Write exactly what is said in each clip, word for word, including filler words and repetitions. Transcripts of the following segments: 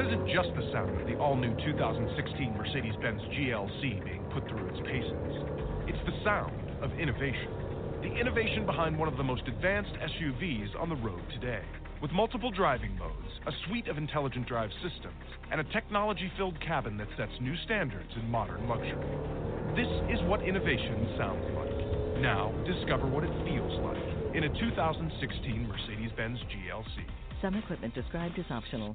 isn't just the sound of the all-new two thousand sixteen Mercedes-Benz G L C being put through its paces. It's the sound of innovation. The innovation behind one of the most advanced S U Vs on the road today. With multiple driving modes, a suite of intelligent drive systems, and a technology-filled cabin that sets new standards in modern luxury. This is what innovation sounds like. Now, discover what it feels like in a two thousand sixteen Mercedes-Benz G L C. Some equipment described as optional.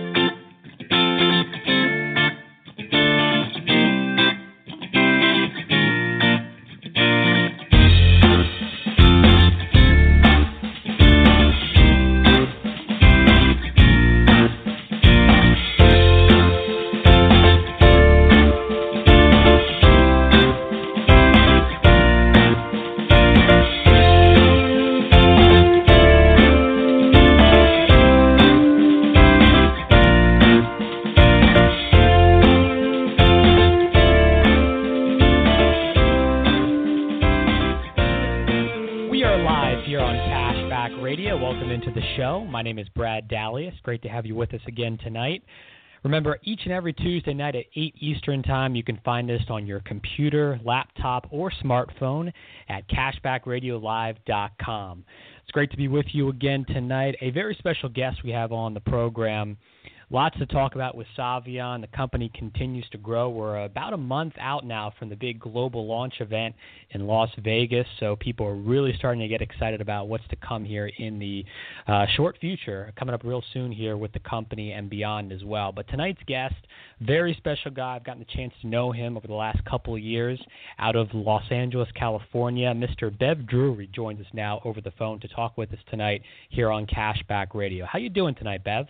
My name is Brad Dalius. Great to have you with us again tonight. Remember, each and every Tuesday night at eight Eastern Time, you can find us on your computer, laptop, or smartphone at cashback radio live dot com. It's great to be with you again tonight. A very special guest we have on the program. Lots to talk about with Savion. The company continues to grow. We're about a month out now from the big global launch event in Las Vegas, so people are really starting to get excited about what's to come here in the uh, short future, coming up real soon here with the company and beyond as well. But tonight's guest, very special guy. I've gotten the chance to know him over the last couple of years out of Los Angeles, California. Mister Bev Drury joins us now over the phone to talk with us tonight here on Cashback Radio. How you doing tonight, Bev?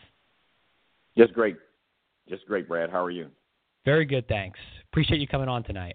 Just great. Just great, Brad. How are you? Very good, thanks. Appreciate you coming on tonight.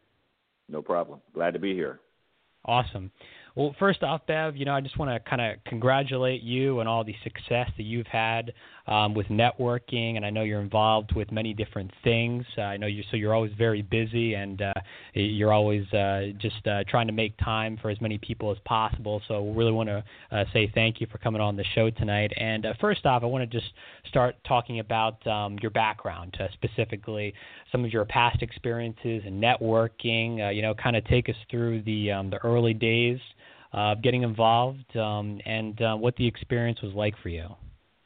No problem. Glad to be here. Awesome. Well, first off, Bev, you know, I just want to kind of congratulate you on all the success that you've had um, with networking, and I know you're involved with many different things. Uh, I know you, so you're always very busy, and uh, you're always uh, just uh, trying to make time for as many people as possible. So we really want to uh, say thank you for coming on the show tonight. And uh, first off, I want to just start talking about um, your background, uh, specifically some of your past experiences in networking. Uh, you know, kind of take us through the um, the early days of getting involved um, and uh, what the experience was like for you.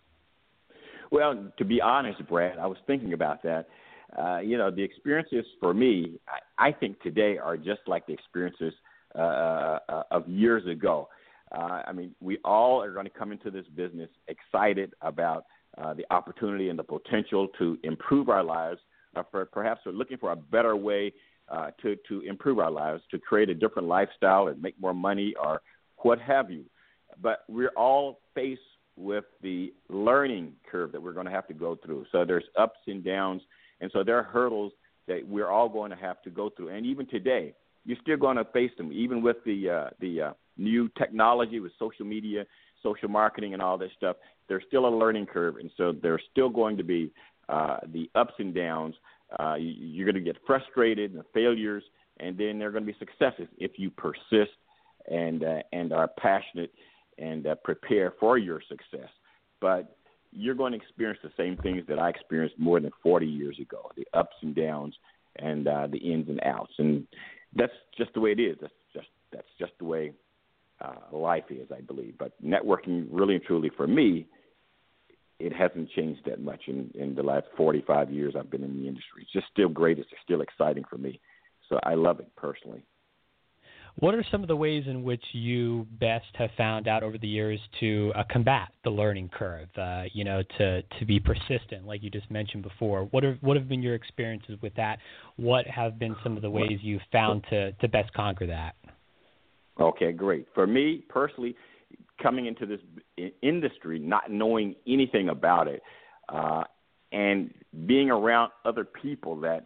Well, to be honest, Brad, I was thinking about that. Uh, you know, the experiences for me, I, I think today are just like the experiences uh, uh, of years ago. Uh, I mean, we all are going to come into this business excited about uh, the opportunity and the potential to improve our lives. Uh, for perhaps we're looking for a better way uh, to, to improve our lives, to create a different lifestyle and make more money or what have you. But we're all faced with the learning curve that we're going to have to go through. So there's ups and downs, and so there are hurdles that we're all going to have to go through. And even today, you're still going to face them, even with the uh, the uh, new technology with social media, social marketing, and all that stuff. There's still a learning curve, and so there's still going to be uh, the ups and downs. Uh, you're going to get frustrated and failures, and then there are going to be successes if you persist and uh, and are passionate and uh, prepare for your success. But you're going to experience the same things that I experienced more than forty years ago, the ups and downs and uh, the ins and outs. And that's just the way it is. That's just that's just the way uh, life is, I believe. But networking, really and truly, for me, it hasn't changed that much in, in the last forty-five years I've been in the industry. It's just still great. It's still exciting for me. So I love it personally. What are some of the ways in which you best have found out over the years to uh, combat the learning curve, uh, you know, to, to be persistent, like you just mentioned before? What are, what have been your experiences with that? What have been some of the ways you've found to, to best conquer that? Okay, great. For me, personally, coming into this industry, not knowing anything about it, uh, and being around other people that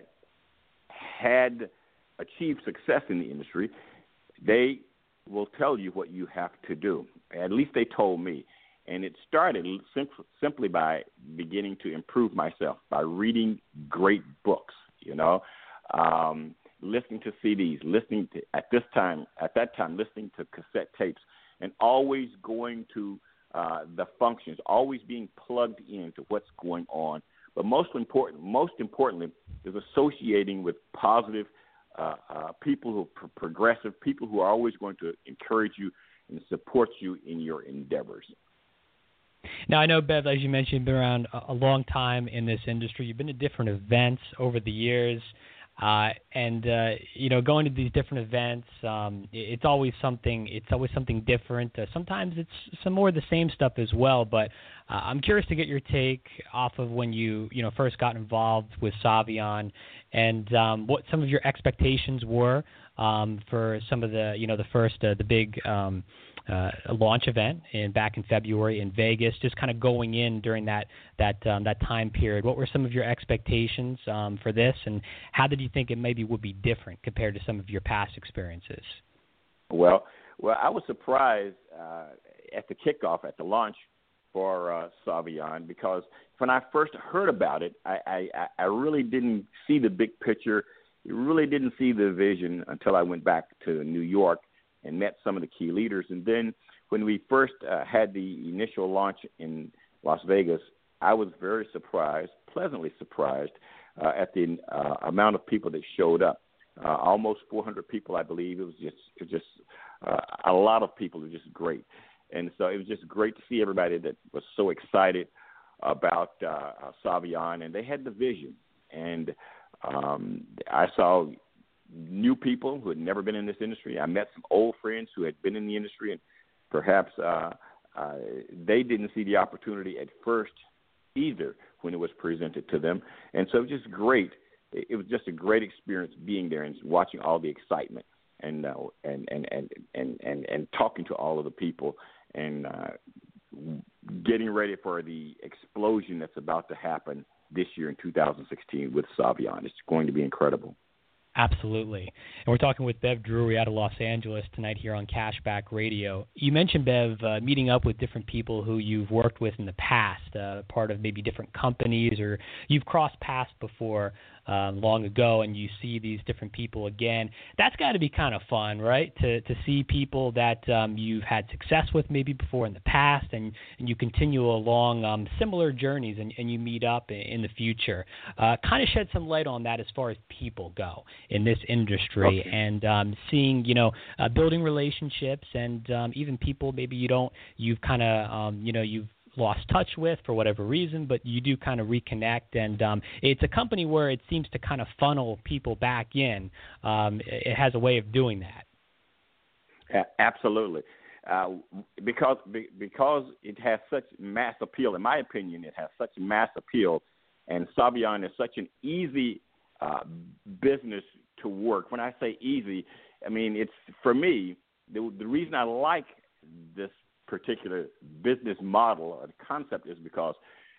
had achieved success in the industry, they will tell you what you have to do. At least they told me. And it started sim- simply by beginning to improve myself, by reading great books, you know, um, listening to C Ds, listening to, at this time, at that time, listening to cassette tapes, and always going to uh, the functions, always being plugged into what's going on but most important, most importantly, is associating with positive uh, uh, people who are progressive, people who are always going to encourage you and support you in your endeavors. Now, I know, Bev, as you mentioned, you've been around a long time in this industry. You've been to different events over the years. Uh, and, uh, you know, going to these different events, um, it's always something, it's always something different. Uh, sometimes it's some more of the same stuff as well, but uh, I'm curious to get your take off of when you, you know, first got involved with Savion and um, what some of your expectations were um, for some of the, you know, the first, uh, the big um Uh, a launch event in back in February in Vegas, just kind of going in during that that um, that time period. What were some of your expectations um, for this, and how did you think it maybe would be different compared to some of your past experiences? Well, well, I was surprised uh, at the kickoff, at the launch for uh, Savion, because when I first heard about it, I, I, I really didn't see the big picture. Really didn't see the vision until I went back to New York and met some of the key leaders. And then when we first uh, had the initial launch in Las Vegas, I was very surprised, pleasantly surprised, uh, at the uh, amount of people that showed up. Uh, almost four hundred people, I believe. It was just, it was just uh, a lot of people. It was just great. And so it was just great to see everybody that was so excited about uh, Savion, and they had the vision. And um, I saw new people who had never been in this industry. I met some old friends who had been in the industry, and perhaps uh, uh, they didn't see the opportunity at first either when it was presented to them. And so it was just great. It was just a great experience being there and watching all the excitement and uh, and, and, and, and, and, and talking to all of the people and uh, getting ready for the explosion that's about to happen this year in two thousand sixteen with Savion. It's going to be incredible. Absolutely. And we're talking with Bev Drury out of Los Angeles tonight here on Cashback Radio. You mentioned, Bev, uh, meeting up with different people who you've worked with in the past, uh, part of maybe different companies, or you've crossed paths before um, long ago, and you see these different people again. That's got to be kind of fun, right, to to see people that um, you've had success with maybe before in the past, and, and you continue along um, similar journeys, and, and you meet up in, in the future. Uh, kind of shed some light on that as far as people go in this industry, okay. and um, seeing, you know, uh, building relationships, and um, even people maybe you don't, you've kind of, um, you know, you've lost touch with for whatever reason, but you do kind of reconnect, and um, it's a company where it seems to kind of funnel people back in. Um, it has a way of doing that. Absolutely. Uh, because because it has such mass appeal, in my opinion, it has such mass appeal, and Savion is such an easy uh, business to work. When I say easy, I mean, it's, for me, the, the reason I like this particular business model or the concept is because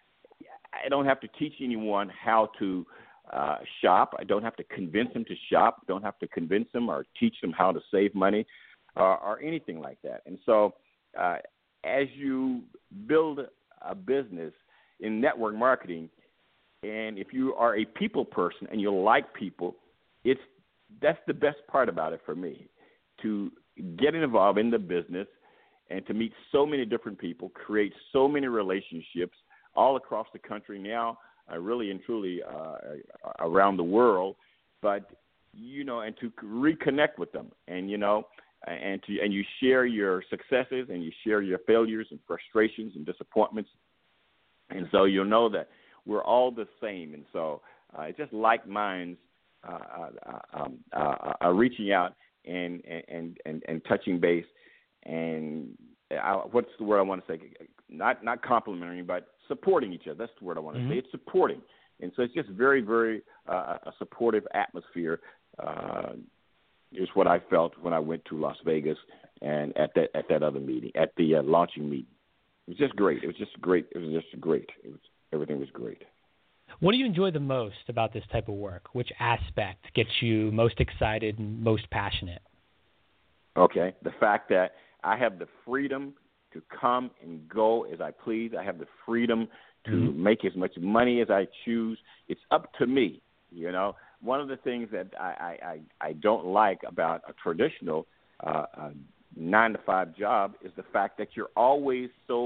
I don't have to teach anyone how to uh, shop. I don't have to convince them to shop. Don't have to convince them or teach them how to save money or, or anything like that. And so uh, as you build a business in network marketing, and if you are a people person and you like people, it's that's the best part about it for me, to get involved in the business and to meet so many different people, create so many relationships all across the country now, uh, really and truly uh, around the world. But, you know, and to reconnect with them, and, you know, and to and you share your successes and you share your failures and frustrations and disappointments. And so you'll know that we're all the same. And so uh, it's just like minds uh, uh, um, uh, are reaching out and, and, and, and touching base. And I, what's the word I want to say? Not not complimenting, but supporting each other. That's the word I want to mm-hmm. say. It's supporting. And so it's just very, very uh, a supportive atmosphere uh, is what I felt when I went to Las Vegas and at that at that other meeting, at the uh, launching meeting. It was just great. It was just great. It was just great. It was, everything was great. What do you enjoy the most about this type of work? Which aspect gets you most excited and most passionate? Okay, the fact that I have the freedom to come and go as I please. I have the freedom to mm-hmm. make as much money as I choose. It's up to me, you know. One of the things that I, I, I don't like about a traditional uh, uh, nine to five job is the fact that you're always so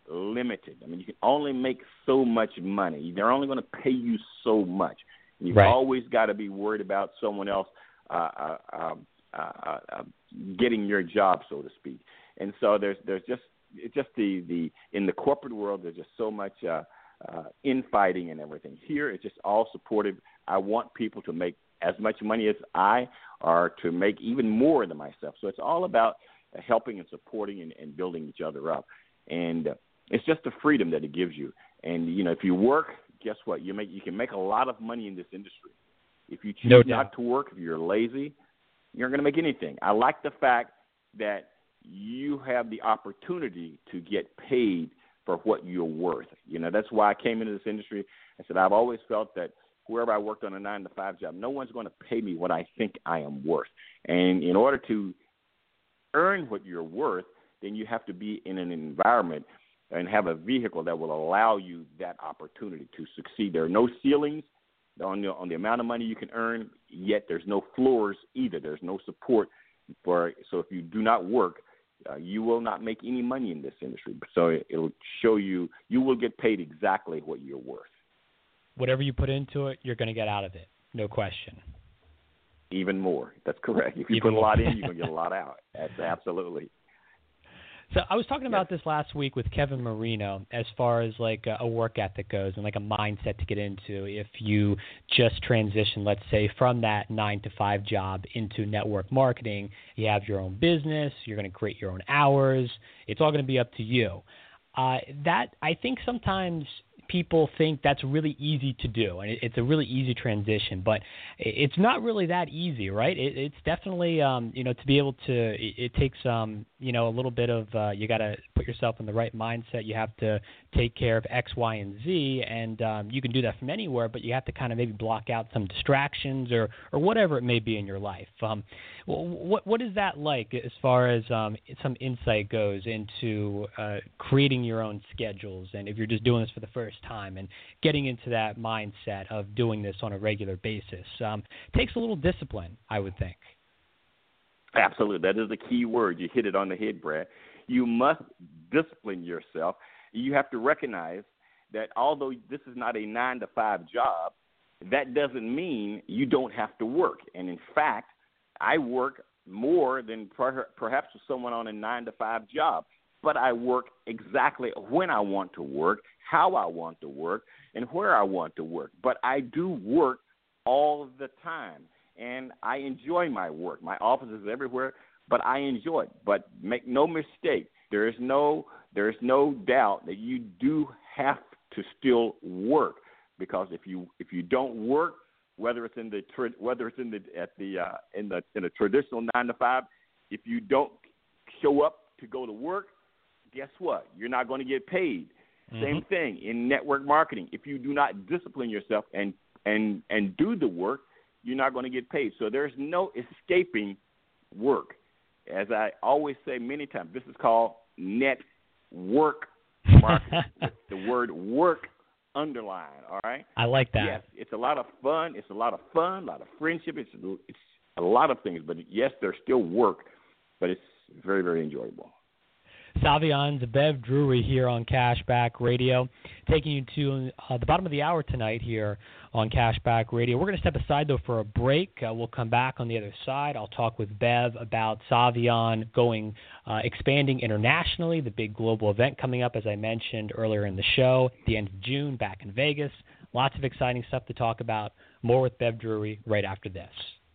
limited. I mean, you can only make so much money. They're only going to pay you so much. And you've right. always got to be worried about someone else uh, uh, uh, uh, uh, getting your job, so to speak. And so there's there's just it's just the, the in the corporate world, there's just so much uh, uh, infighting and everything. Here, it's just all supportive. I want people to make as much money as I, or to make even more than myself. So it's all about uh, helping and supporting and, and building each other up. And uh, it's just the freedom that it gives you. And, you know, if you work, guess what? You make you can make a lot of money in this industry. If you choose no not to work, if you're lazy, you're not going to make anything. I like the fact that you have the opportunity to get paid for what you're worth. You know, that's why I came into this industry. I said I've always felt that wherever I worked on a nine to five job, no one's going to pay me what I think I am worth. And in order to earn what you're worth, then you have to be in an environment and have a vehicle that will allow you that opportunity to succeed. There are no ceilings on the, on the amount of money you can earn, yet there's no floors either. There's no support for. So if you do not work, uh, you will not make any money in this industry. So it, it'll show you, you will get paid exactly what you're worth. Whatever you put into it, you're going to get out of it. No question. Even more. That's correct. If you Even put a more. lot in, you're going to get a lot out. That's absolutely. So I was talking about this last week with Kevin Marino as far as like a, a work ethic goes and like a mindset to get into if you just transition, let's say, from that nine to five job into network marketing. You have your own business. You're going to create your own hours. It's all going to be up to you. Uh, that I think sometimes people think that's really easy to do, and it, it's a really easy transition, but it's not really that easy, right? It, it's definitely, um, you know, to be able to, it, it takes, um, you know, a little bit of, uh, you got to put yourself in the right mindset. You have to take care of X, Y, and Z, and um, you can do that from anywhere, but you have to kind of maybe block out some distractions or, or whatever it may be in your life. Um, what what is that like as far as um, some insight goes into uh, creating your own schedules, and if you're just doing this for the first time and getting into that mindset of doing this on a regular basis? Um, takes a little discipline, I would think. Absolutely. That is the key word. You hit it on the head, Brad. You must discipline yourself. You have to recognize that although this is not a nine to five job, that doesn't mean you don't have to work. And in fact, I work more than per- perhaps someone on a nine to five job, but I work exactly when I want to work, how I want to work, and where I want to work. But I do work all the time, and I enjoy my work. My office is everywhere, but I enjoy it. But make no mistake, there is no there is no doubt that you do have to still work, because if you if you don't work, whether it's in the whether it's in the at the uh, in the in a traditional nine to five, if you don't show up to go to work, guess what? You're not going to get paid. Mm-hmm. Same thing in network marketing. If you do not discipline yourself and and and do the work, you're not going to get paid. So there's no escaping work. As I always say many times, this is called network marketing. The word work underline, all right? I like that. Yes, it's a lot of fun. It's a lot of fun, a lot of friendship. It's, it's a lot of things. But, yes, there's still work, but it's very, very enjoyable. Savion Zebev Drury here on Cashback Radio, taking you to uh, the bottom of the hour tonight here on Cashback Radio. We're going to step aside, though, for a break. Uh, we'll come back on the other side. I'll talk with Bev about Savion going, uh, expanding internationally, the big global event coming up, as I mentioned earlier in the show, at the end of June, back in Vegas. Lots of exciting stuff to talk about. More with Bev Drury right after this.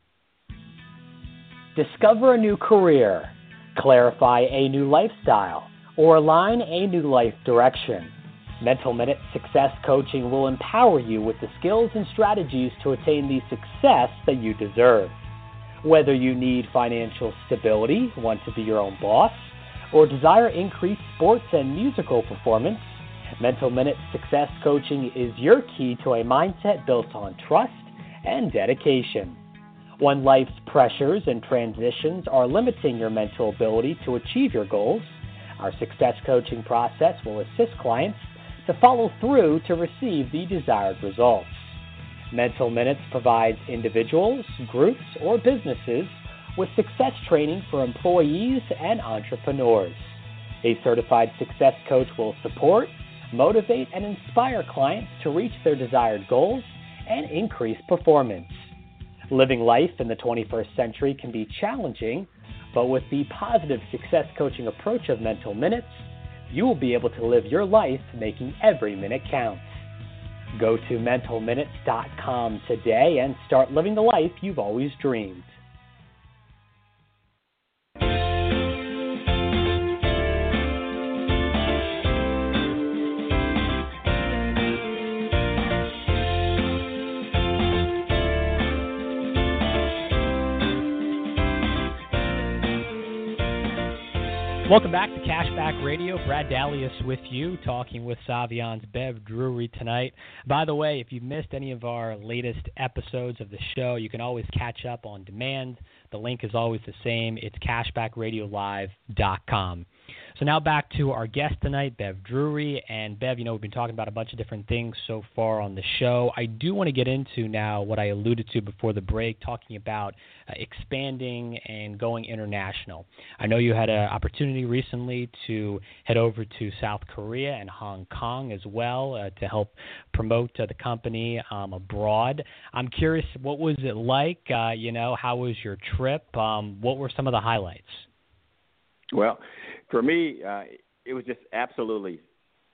Discover a new career, clarify a new lifestyle, or align a new life direction. Mental Minute Success Coaching will empower you with the skills and strategies to attain the success that you deserve. Whether you need financial stability, want to be your own boss, or desire increased sports and musical performance, Mental Minute Success Coaching is your key to a mindset built on trust and dedication. When life's pressures and transitions are limiting your mental ability to achieve your goals, our success coaching process will assist clients to follow through to receive the desired results. Mental Minutes provides individuals, groups, or businesses with success training for employees and entrepreneurs. A certified success coach will support, motivate, and inspire clients to reach their desired goals and increase performance. Living life in the twenty-first century can be challenging, but with the positive success coaching approach of Mental Minutes, you will be able to live your life making every minute count. Go to mental minutes dot com today and start living the life you've always dreamed. Welcome back to Cashback Radio. Brad Dalius with you, talking with Savion's Bev Drury tonight. By the way, if you've missed any of our latest episodes of the show, you can always catch up on demand. The link is always the same. It's cashback radio live dot com. So now back to our guest tonight, Bev Drury. And Bev, you know, we've been talking about a bunch of different things so far on the show. I do want to get into now what I alluded to before the break, talking about uh, expanding and going international. I know you had an opportunity recently to head over to South Korea and Hong Kong as well uh, to help promote uh, the company um, abroad. I'm curious, what was it like? Uh, you know, how was your trip? Um, what were some of the highlights? Well, for me, uh, it was just absolutely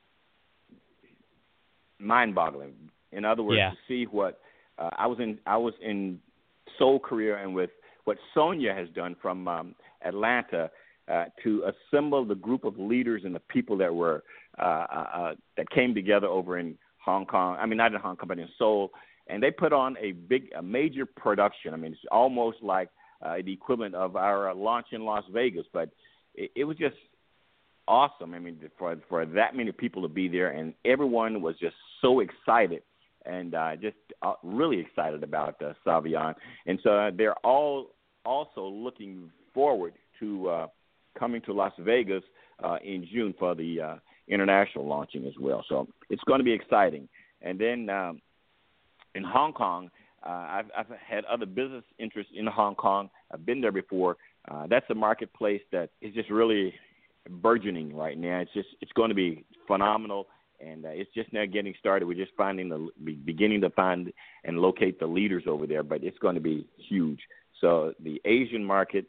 mind-boggling. In other words, yeah. to see what uh, I was in, I was in Seoul, Korea, and with what Sonia has done from um, Atlanta uh, to assemble the group of leaders and the people that were uh, uh, that came together over in Hong Kong. I mean, not in Hong Kong, but in Seoul, and they put on a big, a major production. I mean, it's almost like uh, the equivalent of our uh, launch in Las Vegas, but it, it was just awesome. I mean, for for that many people to be there, and everyone was just so excited and uh, just uh, really excited about uh, Savion. And so uh, they're all also looking forward to uh, coming to Las Vegas uh, in June for the uh, international launching as well. So it's going to be exciting. And then um, in Hong Kong, uh, I've, I've had other business interests in Hong Kong. I've been there before. Uh, that's a marketplace that is just really burgeoning right now. It's just it's going to be phenomenal, and uh, it's just now getting started. We're just finding the beginning to find and locate the leaders over there, but it's going to be huge. So the Asian market,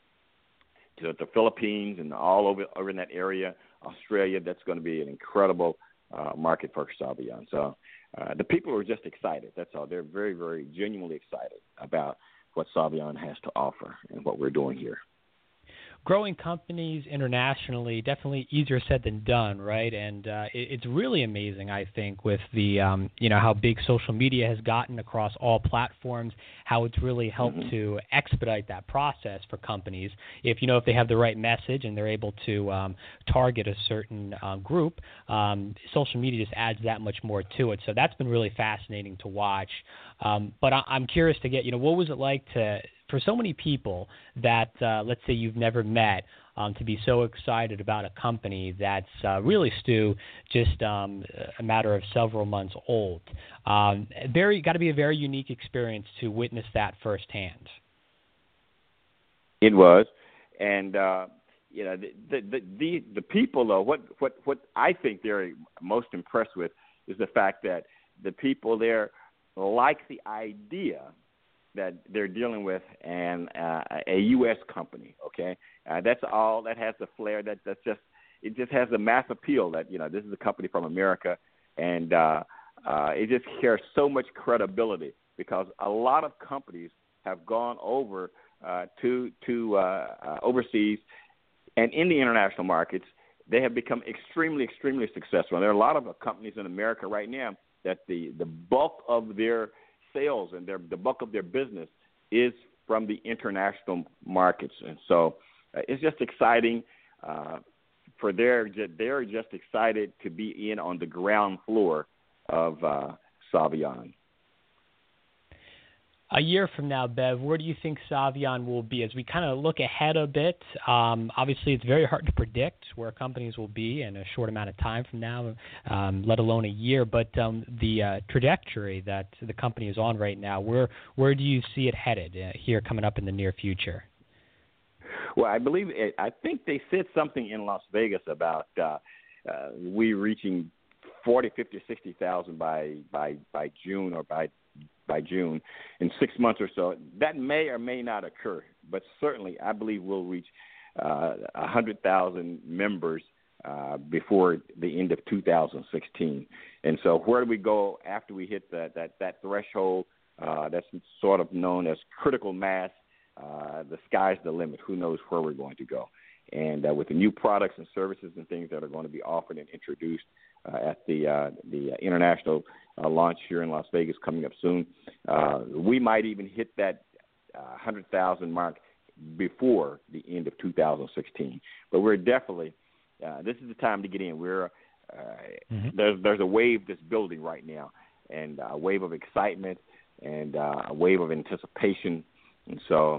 to the Philippines and all over over in that area, Australia, that's going to be an incredible uh, market for Savion. So uh, the people are just excited. That's all. They're very, very genuinely excited about what Savion has to offer and what we're doing here. Growing companies internationally, definitely easier said than done, right? And uh, it, it's really amazing, I think, with the, um, you know, how big social media has gotten across all platforms, how it's really helped mm-hmm. to expedite that process for companies. If, you know, if they have the right message and they're able to um, target a certain uh, group, um, social media just adds that much more to it. So that's been really fascinating to watch. Um, but I, I'm curious to get, you know, what was it like to, for so many people that, uh, let's say you've never met, um, to be so excited about a company that's uh, really, Stu, just um, a matter of several months old. Um, very, got to be a very unique experience to witness that firsthand. It was, and uh, you know, the the the, the people though, what what what I think they're most impressed with is the fact that the people there like the idea that they're dealing with and uh, a U S company, okay? Uh, that's all. That has the flair. That that's just it. Just has the mass appeal that you know this is a company from America, and uh, uh, it just carries so much credibility because a lot of companies have gone over uh, to to uh, uh, overseas and in the international markets. They have become extremely, extremely successful. And there are a lot of companies in America right now that the the bulk of their sales and their the bulk of their business is from the international markets, and so uh, it's just exciting uh, for their. They're just excited to be in on the ground floor of uh, Savion. A year from now, Bev, where do you think Savion will be? As we kind of look ahead a bit, um, obviously it's very hard to predict where companies will be in a short amount of time from now, um, let alone a year. But um, the uh, trajectory that the company is on right now, where where do you see it headed uh, here coming up in the near future? Well, I believe it, I think they said something in Las Vegas about uh, uh, we reaching forty, fifty, sixty thousand by by by June or by by June in six months or so. That may or may not occur, but certainly I believe we'll reach uh, one hundred thousand members uh, before the end of two thousand sixteen. And so where do we go after we hit that that, that threshold uh, that's sort of known as critical mass? Uh, the sky's the limit. Who knows where we're going to go? And uh, with the new products and services and things that are going to be offered and introduced uh, at the uh, the uh, international uh, launch here in Las Vegas coming up soon, uh, we might even hit that uh, one hundred thousand mark before the end of two thousand sixteen. But we're definitely uh, this is the time to get in. We're uh, mm-hmm. there's there's a wave that's building right now, and a wave of excitement and uh, a wave of anticipation. And so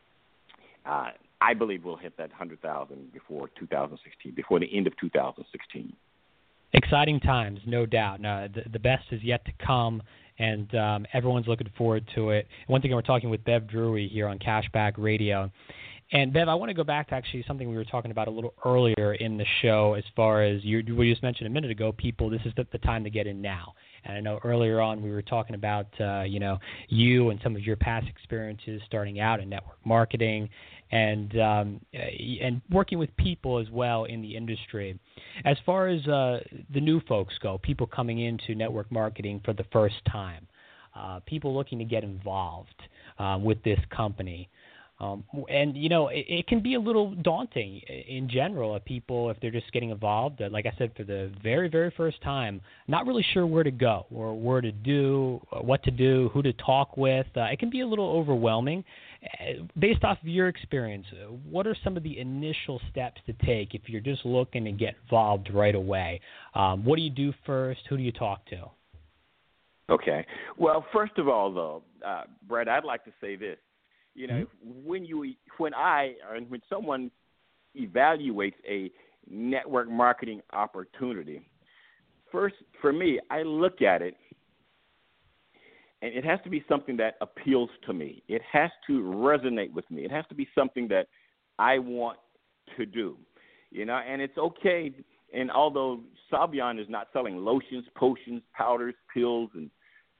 uh, I believe we'll hit that one hundred thousand before two thousand sixteen, before the end of two thousand sixteen. Exciting times, no doubt. No, the, the best is yet to come, and um, everyone's looking forward to it. One thing, we're talking with Bev Drury here on Cashback Radio. And, Bev, I want to go back to actually something we were talking about a little earlier in the show as far as you, we just mentioned a minute ago, people, this is the, the time to get in now. And I know earlier on we were talking about, uh, you know, you and some of your past experiences starting out in network marketing and um, and working with people as well in the industry. As far as uh, the new folks go, people coming into network marketing for the first time, uh, people looking to get involved uh, with this company. Um, and, you know, it, it can be a little daunting in general of people if they're just getting involved, uh, like I said, for the very, very first time, not really sure where to go or where to do, what to do, who to talk with. Uh, it can be a little overwhelming. Uh, based off of your experience, what are some of the initial steps to take if you're just looking to get involved right away? Um, what do you do first? Who do you talk to? Okay. Well, first of all, though, uh, Brett, I'd like to say this. You know, mm-hmm. when you, when I, or when someone evaluates a network marketing opportunity, first, for me, I look at it, and it has to be something that appeals to me. It has to resonate with me. It has to be something that I want to do. You know, and it's okay. And although Savion is not selling lotions, potions, powders, pills, and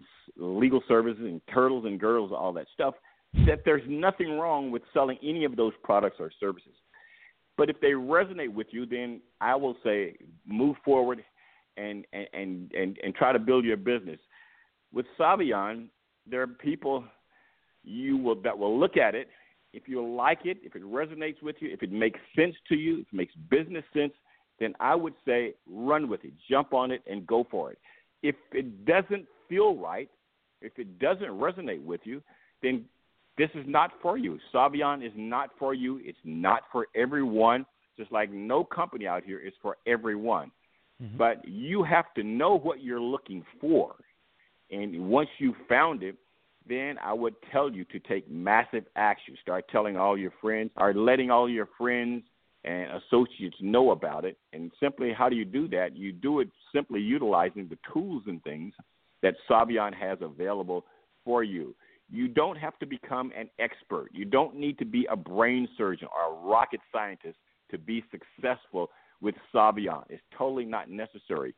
legal services, and turtles and girdles, all that stuff, that there's nothing wrong with selling any of those products or services. But if they resonate with you, then I will say move forward and and, and, and try to build your business. With Savion, there are people you will that will look at it. If you like it, if it resonates with you, if it makes sense to you, if it makes business sense, then I would say run with it, jump on it, and go for it. If it doesn't feel right, if it doesn't resonate with you, then this is not for you. Savion is not for you. It's not for everyone, just like no company out here is for everyone. Mm-hmm. But you have to know what you're looking for. And once you found it, then I would tell you to take massive action. Start telling all your friends, or letting all your friends and associates know about it. And simply, how do you do that? You do it simply utilizing the tools and things that Savion has available for you. You don't have to become an expert. You don't need to be a brain surgeon or a rocket scientist to be successful with Savion. It's totally not necessary.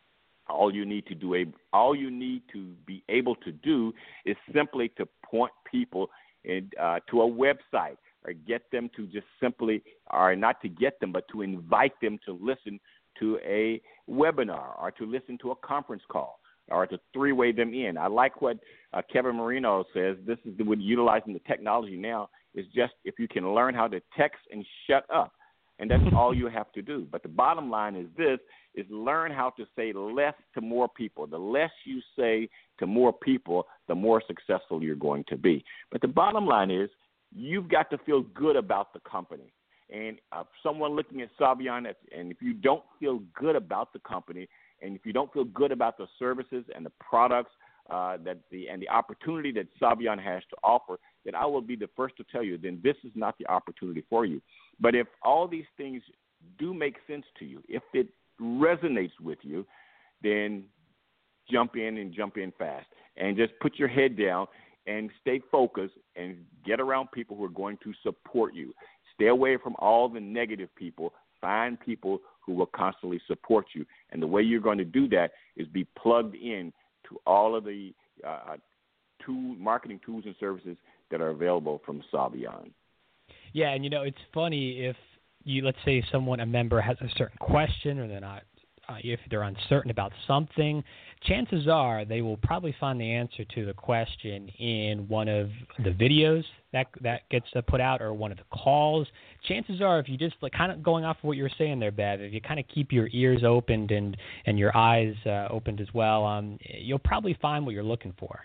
All you need to do, all you need to be able to do is simply to point people in, uh, to a website, or get them to just simply, or not to get them, but to invite them to listen to a webinar or to listen to a conference call, or to three-way them in. I like what uh, Kevin Marino says. This is the, when utilizing the technology now, is just if you can learn how to text and shut up, and that's all you have to do. But the bottom line is this, is learn how to say less to more people. The less you say to more people, the more successful you're going to be. But the bottom line is you've got to feel good about the company. And uh, someone looking at Savion, and if you don't feel good about the company, and if you don't feel good about the services and the products uh, that the and the opportunity that Savion has to offer, then I will be the first to tell you, then this is not the opportunity for you. But if all these things do make sense to you, if it resonates with you, then jump in and jump in fast. And just put your head down and stay focused and get around people who are going to support you. Stay away from all the negative people. Find people who will constantly support you. And the way you're going to do that is be plugged in to all of the uh, tool, marketing tools and services that are available from Savion. Yeah, and, you know, it's funny if you, let's say someone, a member has a certain question or they're not, uh, if they're uncertain about something, chances are they will probably find the answer to the question in one of the videos that that gets uh, put out or one of the calls. Chances are if you just, like, kind of going off of what you were saying there, Bev, if you kind of keep your ears opened and, and your eyes uh, opened as well, um, you'll probably find what you're looking for.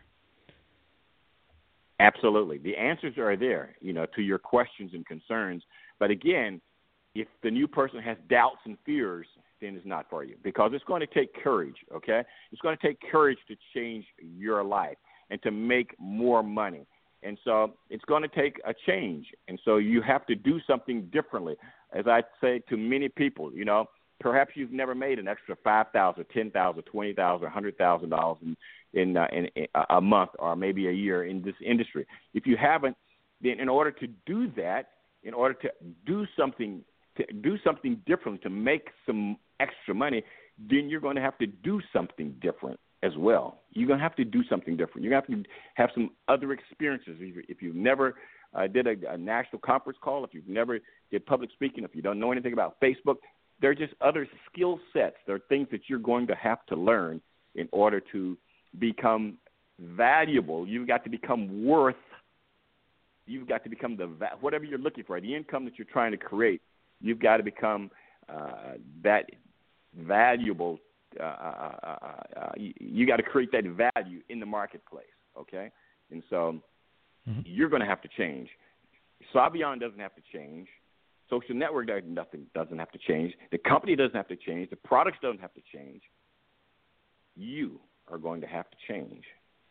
Absolutely. The answers are there, you know, to your questions and concerns. But again, if the new person has doubts and fears, then it's not for you, because it's going to take courage, okay? It's going to take courage to change your life and to make more money. And so it's going to take a change. And so you have to do something differently. As I say to many people, you know, perhaps you've never made an extra five thousand dollars, ten thousand dollars, twenty thousand dollars, one hundred thousand dollars in in, uh, in, in a month or maybe a year in this industry. If you haven't, then in order to do that, in order to do something to do something different, to make some extra money, then you're going to have to do something different as well. You're going to have to do something different. You're going to have to have some other experiences. If you've never uh, did a, a national conference call, if you've never did public speaking, if you don't know anything about Facebook, there are just other skill sets. There are things that you're going to have to learn in order to become valuable. You've got to become worth. You've got to become the whatever you're looking for, the income that you're trying to create. You've got to become uh, that valuable. Uh, uh, uh, uh, you, you got to create that value in the marketplace, okay? And so mm-hmm. you're going to have to change. Savion doesn't have to change. Social network doesn't, nothing, doesn't have to change. The company doesn't have to change. The products don't have to change. You are going to have to change.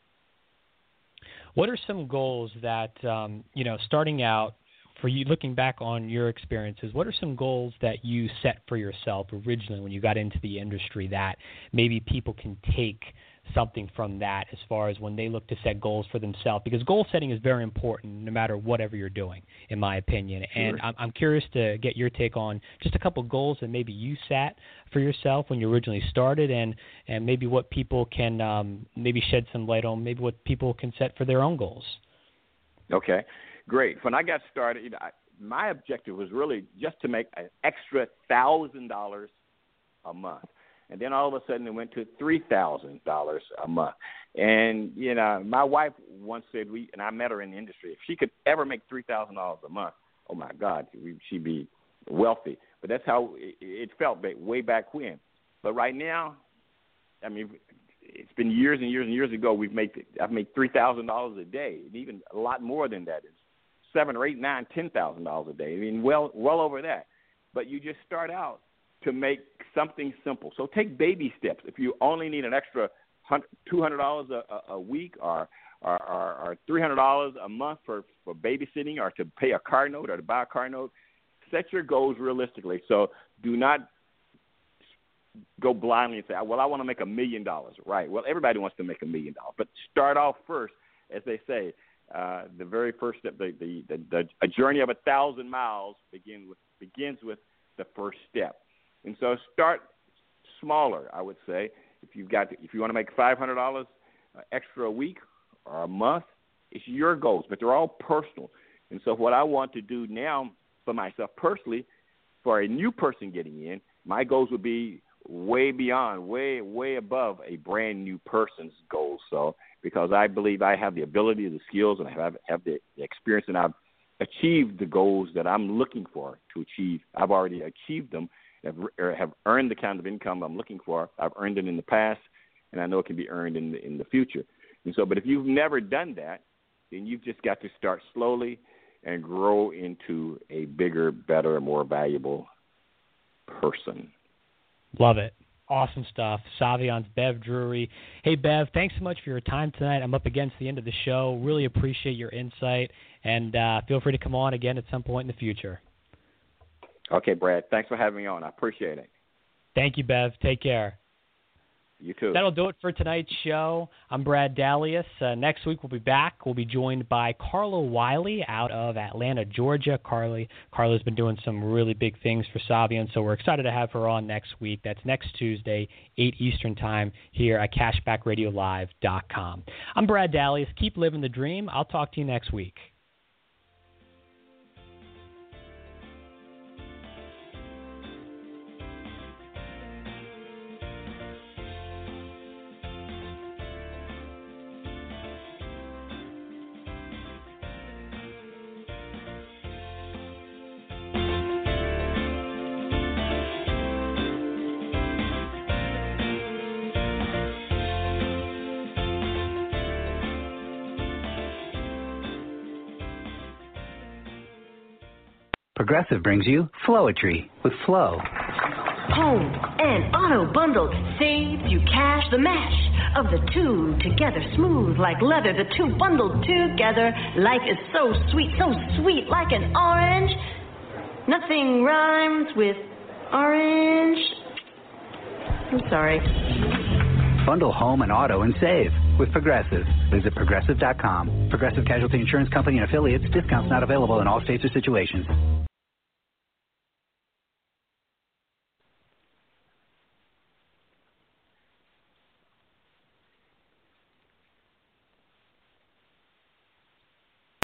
What are some goals that, um, you know, starting out, for you, looking back on your experiences, what are some goals that you set for yourself originally when you got into the industry that maybe people can take something from that as far as when they look to set goals for themselves? Because goal setting is very important no matter whatever you're doing, in my opinion. And I'm, I'm curious to get your take on just a couple of goals that maybe you set for yourself when you originally started, and, and maybe what people can um, maybe shed some light on, maybe what people can set for their own goals. Okay. Great. When I got started, you know, I, my objective was really just to make an extra one thousand dollars a month. And then all of a sudden it went to three thousand dollars a month. And, you know, my wife once said, we, and I met her in the industry, if she could ever make three thousand dollars a month, oh, my God, she'd be wealthy. But that's how it, it felt way back when. But right now, I mean, it's been years and years and years ago, we've made, I've made three thousand dollars a day, and even a lot more than that. It's seven or eight, nine, ten thousand dollars a day. I mean, well, well over that. But you just start out to make something simple. So take baby steps. If you only need an extra two hundred dollars a, a week, or or, or, or three hundred dollars a month for, for babysitting, or to pay a car note, or to buy a car note, set your goals realistically. So do not go blindly and say, well, I want to make a million dollars. Right. Well, everybody wants to make a million dollars. But start off first, as they say. Uh, the very first step, the, the, the, the a journey of a thousand miles begin with, begins with the first step. And so start smaller, I would say. If you've got, if you want to make five hundred dollars uh, extra a week or a month, it's your goals, but they're all personal. And so what I want to do now for myself personally, for a new person getting in, my goals would be way beyond, way, way above a brand new person's goals. So, because I believe I have the ability, the skills, and I have, have the experience, and I've achieved the goals that I'm looking for to achieve. I've already achieved them, have, have earned the kind of income I'm looking for. I've earned it in the past, and I know it can be earned in the, in the future. And so, but if you've never done that, then you've just got to start slowly and grow into a bigger, better, more valuable person. Love it. Awesome stuff. Savion's Bev Drury. Hey, Bev, thanks so much for your time tonight. I'm up against the end of the show. Really appreciate your insight, and uh, feel free to come on again at some point in the future. Okay, Brad. Thanks for having me on. I appreciate it. Thank you, Bev. Take care. You too. That'll do it for tonight's show. I'm Brad Dalius. Uh, next week we'll be back. We'll be joined by Carla Wiley out of Atlanta, Georgia. Carly, Carla's been doing some really big things for Savient, so we're excited to have her on next week. That's next Tuesday, eight Eastern Time, here at cashback radio live dot com. I'm Brad Dalius. Keep living the dream. I'll talk to you next week. Progressive brings you Flowetry with Flow. Home and auto bundled saves you cash the mash of the two together, smooth like leather. The two bundled together. Life is so sweet, so sweet like an orange. Nothing rhymes with orange. I'm sorry. Bundle home and auto and save with Progressive. Visit progressive dot com. Progressive Casualty Insurance Company and affiliates. Discounts not available in all states or situations.